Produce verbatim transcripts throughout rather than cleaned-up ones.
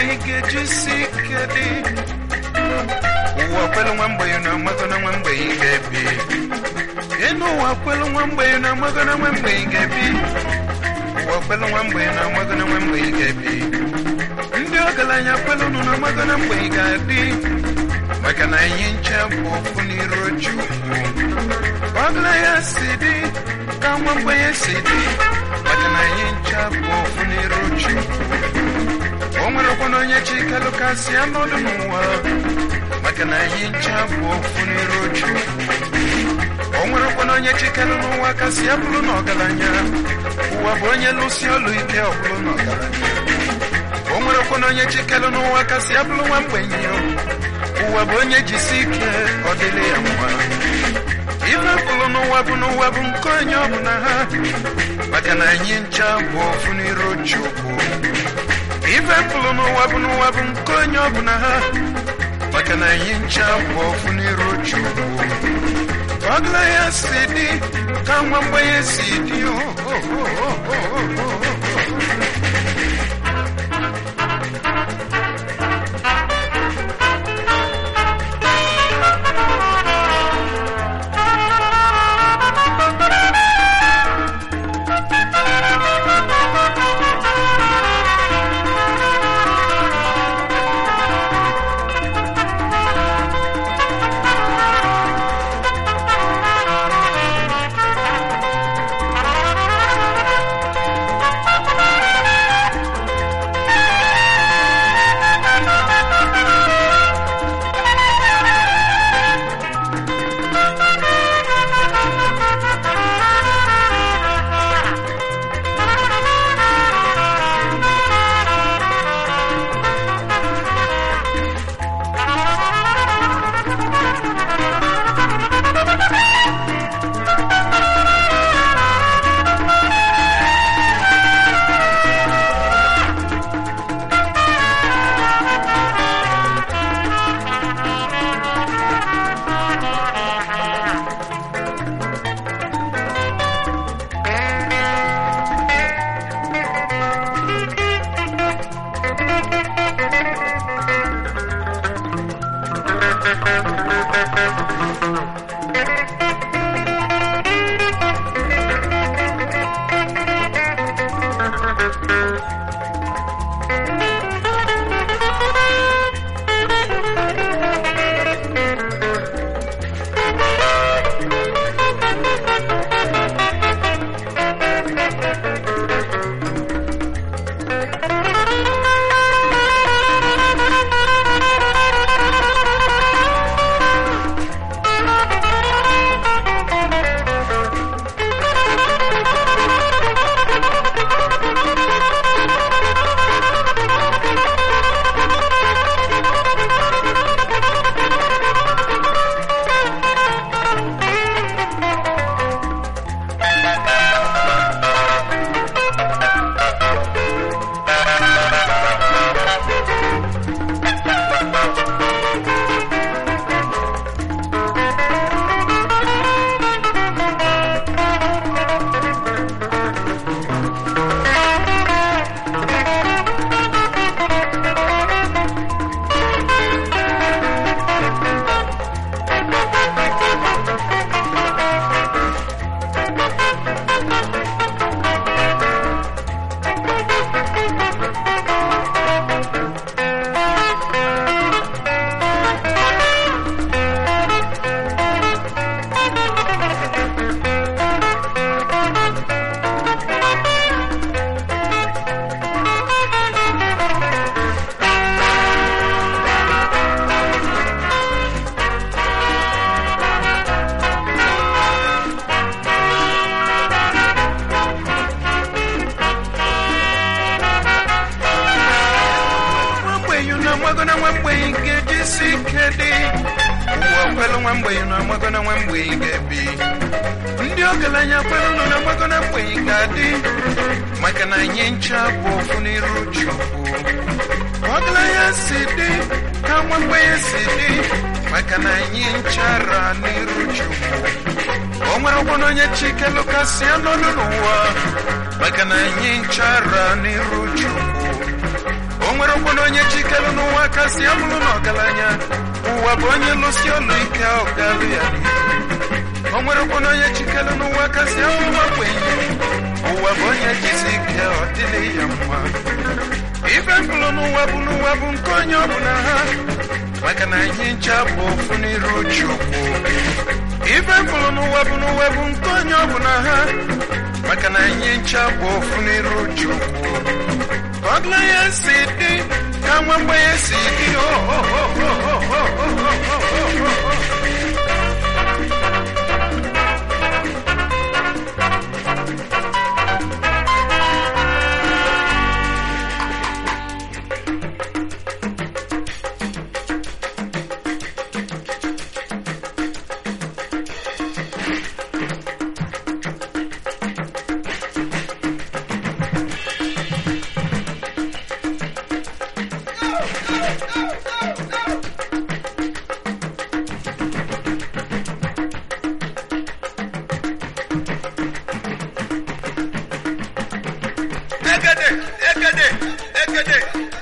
mgbe jisikedi uwa kwelu mgbe na magana mgbe gebi eno uwa kwelu mgbe na magana mgbe gebi uwa kwelu mgbe na magana mgbe gebi ndi ogalanya kwelu na magana mgbe gebi maka na yincha bofu ni roju bagla ya sidi kama mgbe ya sidi maka na yincha bofu ni roju omero kono nye chikalo kasi amodu nuwa maka na yincha bofu ni roju omero kono nye chikalo nuwa kasi abulu no galanya uwa bonye lusio luike obulu no galanya omero kono nye chikalo nuwa kasi abulu wambenyo uwa bonye jisike odele ya mwa ife pulu nuwa bunu wabu nkonyo buna ha maka na yincha bofu ni roju ife pulu nuwa bunu wabu nkonyo buna ha maka na yincha bofu ni roju bagla ya sidi kama mba ya sidi oh oh oh oh oh oh o nwere okwono onye chikelu n'ụwa kasị amụrụ n'ọgaranya ụwa bụ onye lụsi ọlụ ike ọgalụ ya o nwere okwono onye chikelu n'ụwa kasị amụrụ n'ogbenye ụwa bụ onye jisi ike ọ dịrị ya mma ife mkpụrụ n'ụwa bụ n'ụwa bụ nke onye ọbụla ha maka na anyị ncha bụ ofu n'iru Chukwu ife mkpụrụ n'ụwa bụ n'ụwa bụ nke onye ọbụla ha maka na anyị ncha bụ ofu n'iru Chukwu ọgla ya si dị ka nwa mgbe ya si dị Ekede, ekede, ekede.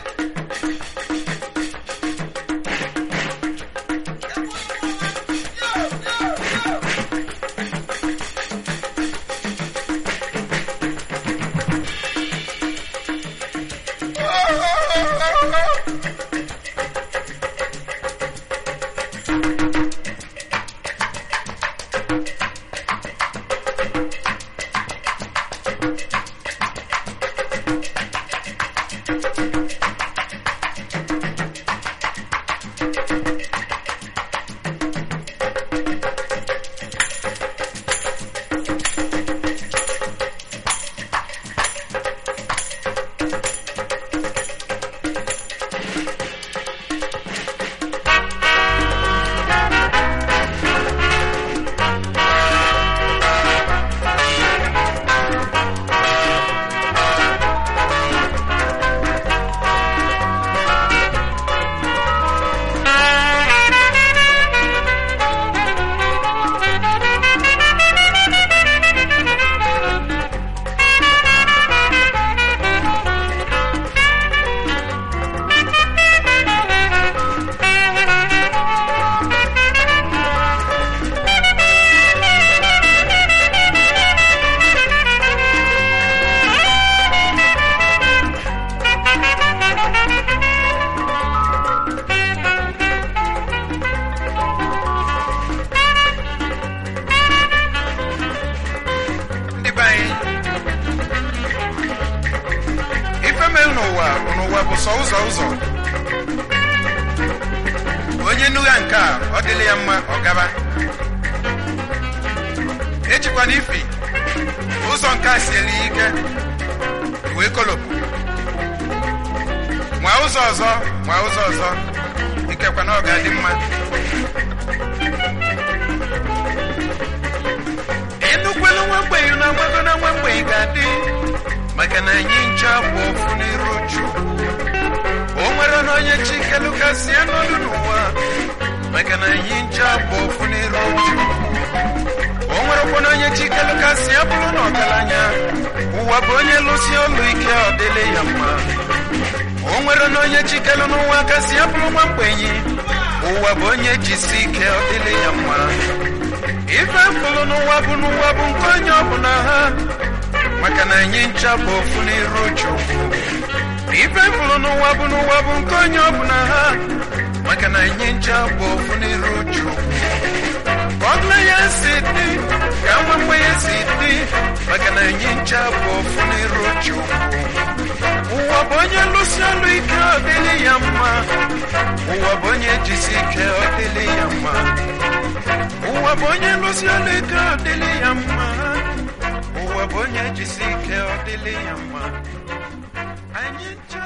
bụ sọ ụzọ ụzọ onye nuga nke a ọ dịla ya mma ọ gaba ejikwa n'ifi ụzọ nke a sieli ike wee kolopụ nwa ụzọ ọzọ nwa ụzọ ọzọ ikekwa na ọ ga-adị mma enukwelu nwa mgbenyi na nwago na nwa mgbenyi ga-adị maka na anyị nche bụ ofu n'iru Chukwu o nwere na onye chikelu kasị anọdụ n'ụwa maka na anyị nche bụ ofu n'iru Chukwu o nwerekwa na onye chikelu kasị abụrụ n'ọgaranya ụwa bụ onye lụsi ọlụ ike ọ dịle ya mma o nwere na onye chikelu n'ụwa kasị abụrụ nwa mgbenyi ụwa bụ onye jisi ike ọ dịle ya mma ife mkpụrụ n'ụwa bụ n'ụwa bụ nke onye ọbụla ha maka na anyị ncha bụ ofu n'iru Chukwu ife mkpụrụ n'ụwa bụ n'ụwa bụ nke onye ọbụla ha maka na anyị ncha bụ ofu n'iru Chukwu ọgla ya si dị ka nwa mgbe ya si dị maka na anyị ncha bụ ofu n'iru Chukwu ụwa bụ onye lụsi ọlụ ike ọ dịlị ya mma ụwa bụ onye jisi ike ọ dịlị ya mma ụwa bụ onye lụsi ọlụ ike ọ dịlị ya mma ụwa bụ onye jisi ike ọ dịlị ya mma anyị ncha